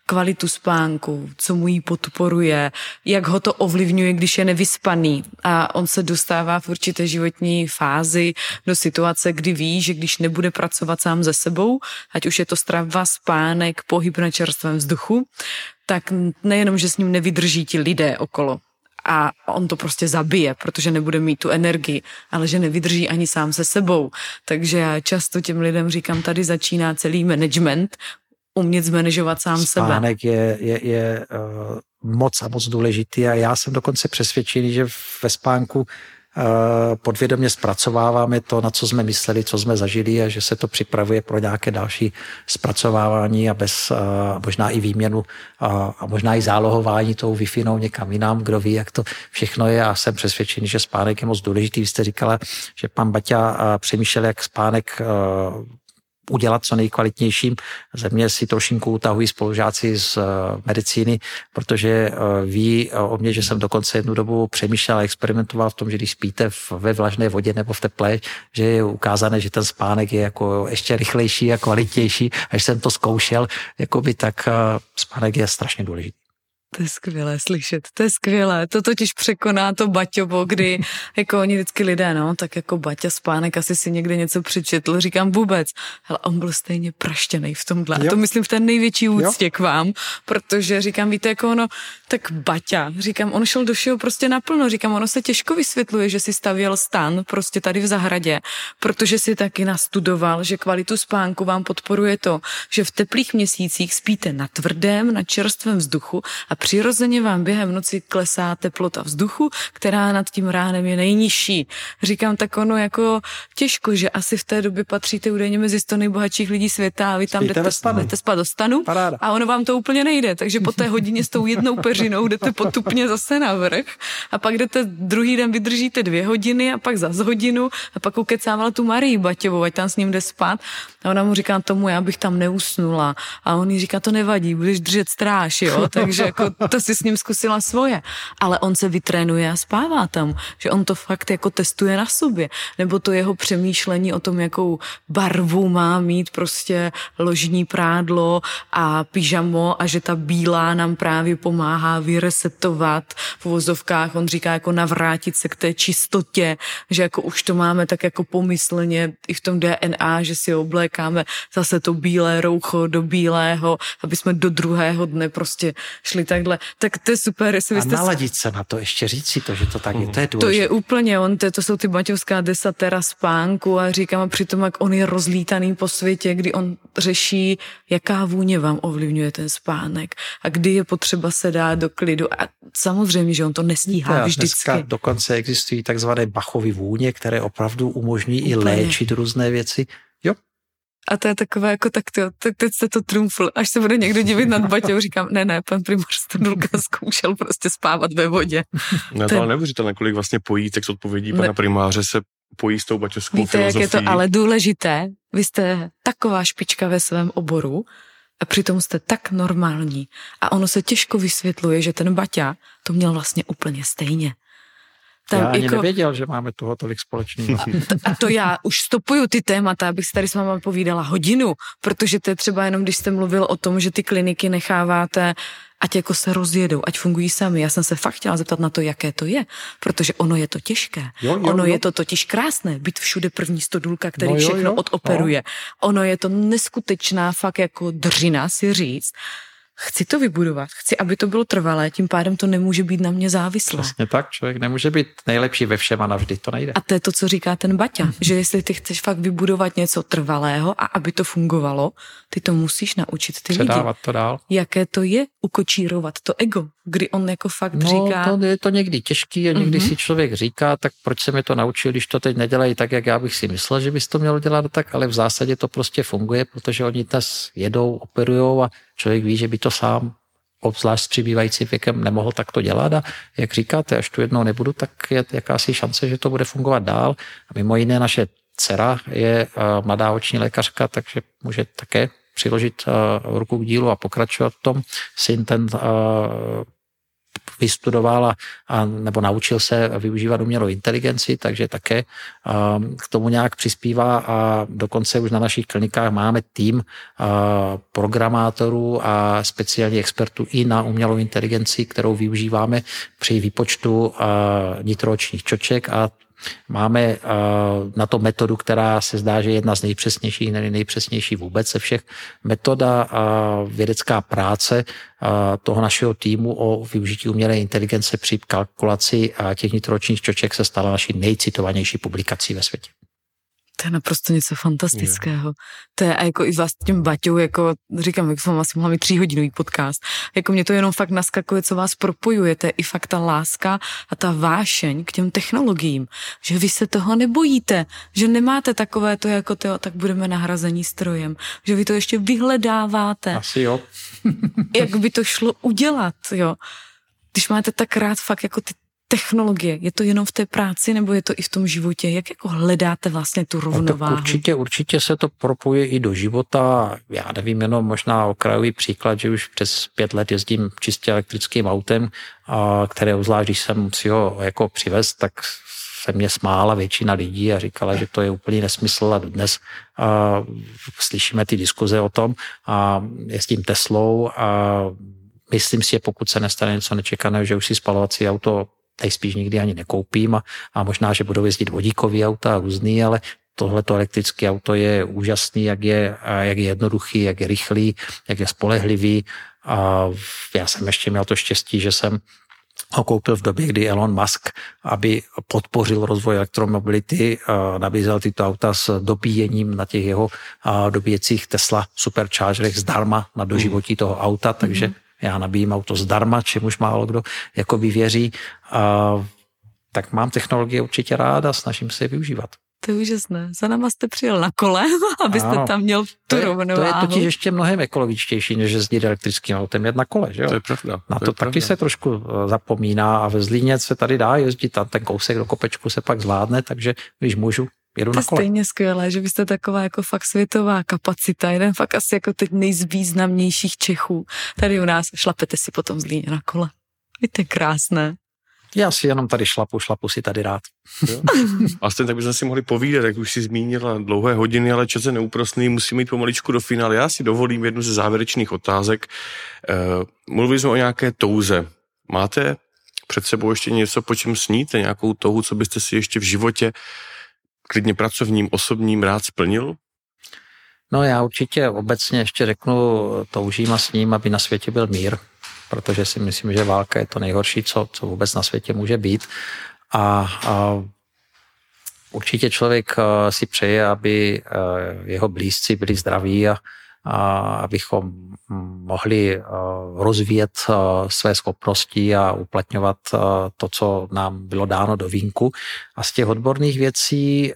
kvalitu spánku, co mu jí podporuje, jak ho to ovlivňuje, když je nevyspaný a on se dostává v určité životní fázi do situace, kdy ví, že když nebude pracovat sám se sebou, ať už je to strava, spánek, pohyb na čerstvém vzduchu, tak nejenom, že s ním nevydrží ti lidé okolo, a on to prostě zabije, protože nebude mít tu energii, ale že nevydrží ani sám se sebou. Takže já často těm lidem říkám, tady začíná celý management, umět zmanažovat sám Spánek sebe. Spánek je, je, je uh, moc a moc důležitý a já jsem dokonce přesvědčený, že ve spánku uh, podvědomě zpracováváme to, na co jsme mysleli, co jsme zažili a že se to připravuje pro nějaké další zpracovávání a bez uh, možná i výměnu uh, a možná i zálohování tou Wi-Fi někam jinam, kdo ví, jak to všechno je a jsem přesvědčený, že spánek je moc důležitý. Vy jste říkala, že pan Baťa uh, přemýšlel, jak spánek uh, udělat co nejkvalitnějším. Ze mě si trošinku utahují spolužáci z medicíny, protože ví o mě, že jsem dokonce jednu dobu přemýšlel a experimentoval v tom, že když spíte ve vlažné vodě nebo v teple, že je ukázané, že ten spánek je jako ještě rychlejší a kvalitnější. Až jsem to zkoušel, jakoby, tak spánek je strašně důležitý. To je skvělé slyšet, to je skvělé. To totiž překoná to Baťovo, kdy jako oni vždycky lidé, no, tak jako Baťa spánek, asi si někde něco přečetl, říkám vůbec, ale on byl stejně praštěnej v tomhle. Jo. A to myslím v té největší úctě jo. k vám, protože říkám, víte, jako ono, tak Baťa, říkám, on šel do všeho prostě naplno, říkám, ono se těžko vysvětluje, že si stavěl stan prostě tady v zahradě, protože si taky nastudoval, že kvalitu spánku vám podporuje to, že v teplých měsících spíte na tvrdém, na čerstvém vzduchu a přirozeně vám během noci klesá teplota vzduchu, která nad tím ránem je nejnižší. Říkám, tak ono jako těžko, že asi v té době patříte údajně mezi sto nejbohatších lidí světa a vy tam jdete, jdete spát do stanu Paráda. A ono vám to úplně nejde, takže po té hodině s tou jednou peřinou jdete potupně zase navrch a pak jdete druhý den vydržíte dvě hodiny a pak zas hodinu a pak ukecával tu Marii Baťovou, ať tam s ním jde spát a ona mu říká tomu, já bych tam neusnula a on jí říká, to nevadí, budeš držet stráž, jo, takže jako to si s ním zkusila svoje, ale on se vytrénuje a spává tam, že on to fakt jako testuje na sobě, nebo to jeho přemýšlení o tom, jakou barvu má mít prostě ložní prádlo a pyžamo a že ta bílá nám právě pomáhá vyresetovat v uvozovkách, on říká jako navrátit se k té čistotě, že jako už to máme tak jako pomyslně i v tom D N A, že si oblékáme zase to bílé roucho do bílého, aby jsme do druhého dne prostě šli takhle. Tak to je super. Jestli a jste naladit se na to, ještě říct si to, že to tak je, to je důležité. To je úplně, on, to, to jsou ty baťovská desatera spánku a říkám a přitom, jak on je rozlítaný po světě, kdy on řeší, jaká vůně vám ovlivňuje ten spánek a kdy je potřeba se dát do klidu a samozřejmě, že on to nestíhá to vždycky. Dneska dokonce existují takzvané Bachovy vůně, které opravdu umožní úplně. I léčit různé věci. Jo. A to je takové jako tak, tyjo, tak teď jste to trumfl. Až se bude někdo divit nad Baťou, říkám, ne, ne, pan primář Stodulka zkoušel prostě spávat ve vodě. No to ale neuvěřitelné, kolik vlastně pojítek z odpovědí pana ne. primáře se pojí s tou baťovskou Víte, filozofií. jak je to ale důležité? Vy jste taková špička ve svém oboru a přitom jste tak normální. A ono se těžko vysvětluje, že ten Baťa to měl vlastně úplně stejně. Tam já ani jako... nevěděl, že máme toho tolik společného. A to, a to já už stopuju ty témata, abych si tady s váma povídala hodinu, protože to je třeba jenom, když jste mluvil o tom, že ty kliniky necháváte, ať jako se rozjedou, ať fungují sami. Já jsem se fakt chtěla zeptat na to, jaké to je, protože ono je to těžké. Jo, jo, ono jo. je to totiž krásné, být všude první Stodulka, který no, jo, všechno jo. odoperuje. No. Ono je to neskutečná fakt jako držina si říct, chci to vybudovat, chci, aby to bylo trvalé, tím pádem to nemůže být na mě závislé. Přesně tak, člověk nemůže být nejlepší ve všem a navždy, to nejde. A to je to, co říká ten Baťa, že jestli ty chceš fakt vybudovat něco trvalého a aby to fungovalo, ty to musíš naučit ty lidi. Předávat to dál. Jaké to je ukočírovat to ego, kdy on jako fakt no, říká... No, to je to někdy těžký a někdy mm-hmm. si člověk říká, tak proč se mi to naučil, když to teď nedělají tak, jak já bych si myslel, že bys to měl dělat tak, ale v zásadě to prostě funguje, protože oni dnes jedou, operujou a člověk ví, že by to sám obzvlášť s přibývajícím věkem nemohl takto dělat a jak říkáte, až tu jednou nebudu, tak je jakási šance, že to bude fungovat dál. A mimo jiné naše dcera je uh, mladá oční lékařka, takže může také přiložit uh, ruku k dílu a pokračovat v tom. Syn ten uh, vystudoval a, a, nebo naučil se využívat umělou inteligenci, takže také a, k tomu nějak přispívá a dokonce už na našich klinikách máme tým a, programátorů a speciálních expertů i na umělou inteligenci, kterou využíváme při výpočtu a, nitroočních čoček a máme na to metodu, která se zdá, že je jedna z nejpřesnějších, ne nejpřesnější vůbec ze všech metoda a vědecká práce toho našeho týmu o využití umělé inteligence při kalkulaci těch nitroočních čoček se stala naší nejcitovanější publikací ve světě. To je naprosto něco fantastického. To je a jako i s tím Baťou, jako říkám, jak jsem asi mohla mít tříhodinový podcast, jako mě to jenom fakt naskakuje, co vás propojuje, to je i fakt ta láska a ta vášeň k těm technologiím, že vy se toho nebojíte, že nemáte takové to jako to, tak budeme nahrazení strojem, že vy to ještě vyhledáváte. Asi jo. Jak by to šlo udělat, jo. Když máte tak rád fakt jako ty technologie, je to jenom v té práci, nebo je to i v tom životě? Jak jako hledáte vlastně tu rovnováhu? No určitě, určitě se to propojuje i do života. Já nevím, jenom možná okrajový příklad, že už přes pět let jezdím čistě elektrickým autem, které zvlášť, když jsem si ho jako přivez, tak se mě smála většina lidí a říkala, že to je úplný nesmysl a dnes a slyšíme ty diskuze o tom a jezdím Teslou a myslím si, že pokud se nestane něco nečekaného, že už si spalovací auto nejspíš nikdy ani nekoupím a, a možná, že budou jezdit vodíkový auta a různý, ale tohleto elektrické auto je úžasný, jak je, jak je jednoduchý, jak je rychlý, jak je spolehlivý. A já jsem ještě měl to štěstí, že jsem ho koupil v době, kdy Elon Musk, aby podpořil rozvoj elektromobility, nabízel tyto auta s dobíjením na těch jeho dobíjecích Tesla superchargerech zdarma na doživotí toho auta, takže já nabíjím auto zdarma, čemuž málo kdo jakoby věří. A, tak mám technologie určitě rád a snažím se je využívat. To je úžasné. Za náma jste přijel na kole, abyste ano, tam měl tu rovnováhu. To je totiž ještě mnohem ekologičtější, než jezdit elektrickým autem jet na kole. Že jo? To je pravda. Na to, to taky pravda. se trošku zapomíná a ve Zlíně se tady dá jezdit a ten kousek do Kopečku se pak zvládne, takže když můžu, jedu to na kole. To je stejně skvělé, že vy jste taková jako fakt světová kapacita, jeden fakt asi jako teď nejvýznamnějších Čechů. Tady u nás šlapete si potom Zlíně na kole. Víte, krásné. Já si jenom tady šlapu, šlapu si tady rád. A stejně tak bychom si mohli povídat, jak už si zmínila dlouhé hodiny, ale čas je neúprosný, musíme jít pomaličku do finále. Já si dovolím jednu ze závěrečných otázek. Uh, mluvili jsme o nějaké touze. Máte před sebou ještě něco, po čem sníte, nějakou touhu, co byste si ještě v životě klidně pracovním, osobním rád splnil? No já určitě obecně ještě řeknu, toužím a sním, aby na světě byl mír, protože si myslím, že válka je to nejhorší, co, co vůbec na světě může být. A, a určitě člověk si přeje, aby jeho blízci byli zdraví a, a abychom mohli rozvíjet své schopnosti a uplatňovat to, co nám bylo dáno do vínku. A z těch odborných věcí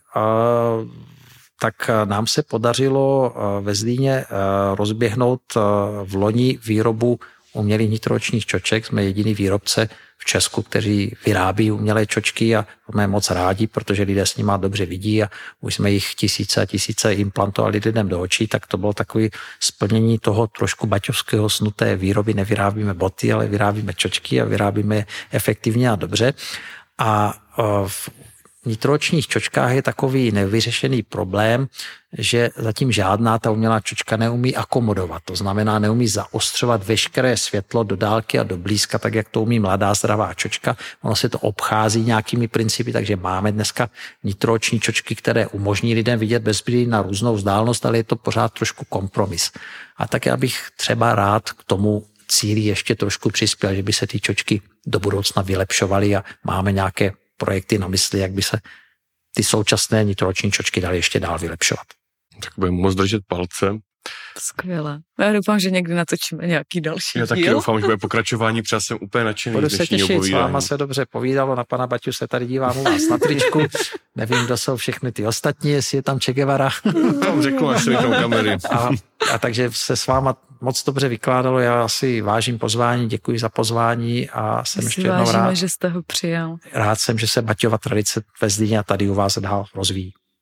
tak nám se podařilo ve Zlíně rozběhnout v loni výrobu umělých nitroočních čoček. Jsme jediný výrobce v Česku, kteří vyrábí umělé čočky a jsme moc rádi, protože lidé s nimi dobře vidí a už jsme jich tisíce a tisíce implantovali lidem do očí, tak to bylo takové splnění toho trošku baťovského snu té výroby. Nevyrábíme boty, ale vyrábíme čočky a vyrábíme je efektivně a dobře. A v nitroočních čočkách je takový nevyřešený problém, že zatím žádná ta umělá čočka neumí akomodovat. To znamená, neumí zaostřovat veškeré světlo do dálky a do blízka, tak jak to umí mladá zdravá čočka. Ono se to obchází nějakými principy, takže máme dneska nitrooční čočky, které umožní lidem vidět bez brýlí na různou vzdálenost, ale je to pořád trošku kompromis. A tak já bych třeba rád k tomu cíli ještě trošku přispěl, že by se ty čočky do budoucna vylepšovaly a máme nějaké projekty na mysli, jak by se ty současné nitrooční čočky daly ještě dál vylepšovat. Tak budeme moc držet palce. Skvěle. Já doufám, že někdy natočíme nějaký další Já díl. taky doufám, že bude pokračování, protože jsem úplně nadšený. Budu se těšit, s váma se dobře povídalo, na pana Baťu se tady dívám u vás na tričku. Nevím, kdo jsou všechny ty ostatní, jestli je tam Che Guevara. Tam řeknu, až se vypnou kamery. A, a takže se s váma moc dobře vykládalo, já si vážím pozvání, děkuji za pozvání a jsem ještě jednou vážíme, rád. že jste ho přijal. Rád jsem, že se Baťova tradice ve Zlíně a tady u vás dál rozvíjí.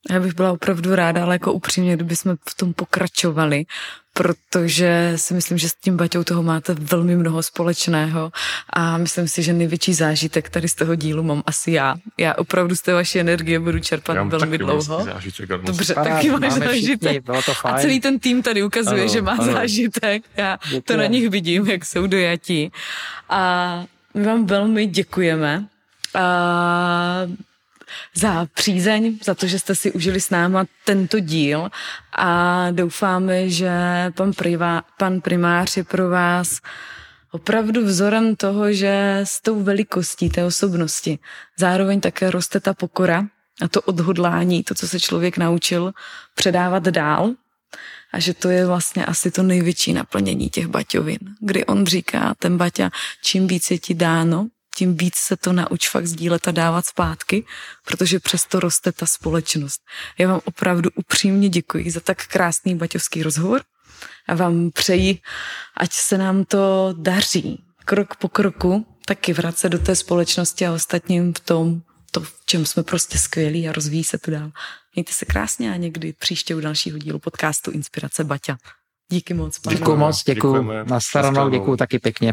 Já bych byla opravdu ráda, ale jako upřímně, kdyby jsme v tom pokračovali, protože si myslím, že s tím Baťou toho máte velmi mnoho společného a myslím si, že největší zážitek tady z toho dílu mám asi já. Já opravdu z té vaší energie budu čerpat velmi dlouho. Zážitek, dobře, taky máš zážitek. A celý ten tým tady ukazuje, ano, že má ano. zážitek. Já Děkujem. To na nich vidím, jak jsou dojatí. A my vám velmi děkujeme a za přízeň, za to, že jste si užili s náma tento díl a doufáme, že pan, privá, pan primář je pro vás opravdu vzorem toho, že s tou velikostí té osobnosti zároveň také roste ta pokora a to odhodlání, to, co se člověk naučil předávat dál a že to je vlastně asi to největší naplnění těch Baťovin, kdy on říká, ten Baťa, čím víc je ti dáno, tím víc se to nauč fakt sdílet a dávat zpátky, protože přesto roste ta společnost. Já vám opravdu upřímně děkuji za tak krásný baťovský rozhovor a vám přeji, ať se nám to daří krok po kroku taky vracet do té společnosti a ostatním v tom, to, v čem jsme prostě skvělí a rozvíjí se to dál. Mějte se krásně a někdy příště u dalšího dílu podcastu Inspirace Baťa. Díky moc. Pane. Děkuji moc, děkuji. Na shledanou, děkuji taky pěkně.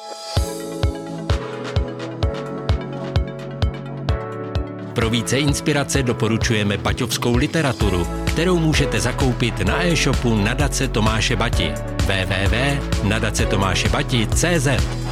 Pro více inspirace doporučujeme baťovskou literaturu, kterou můžete zakoupit na e-shopu Nadace Tomáše Bati. w w w tečka nadace tomáše bati tečka cé zet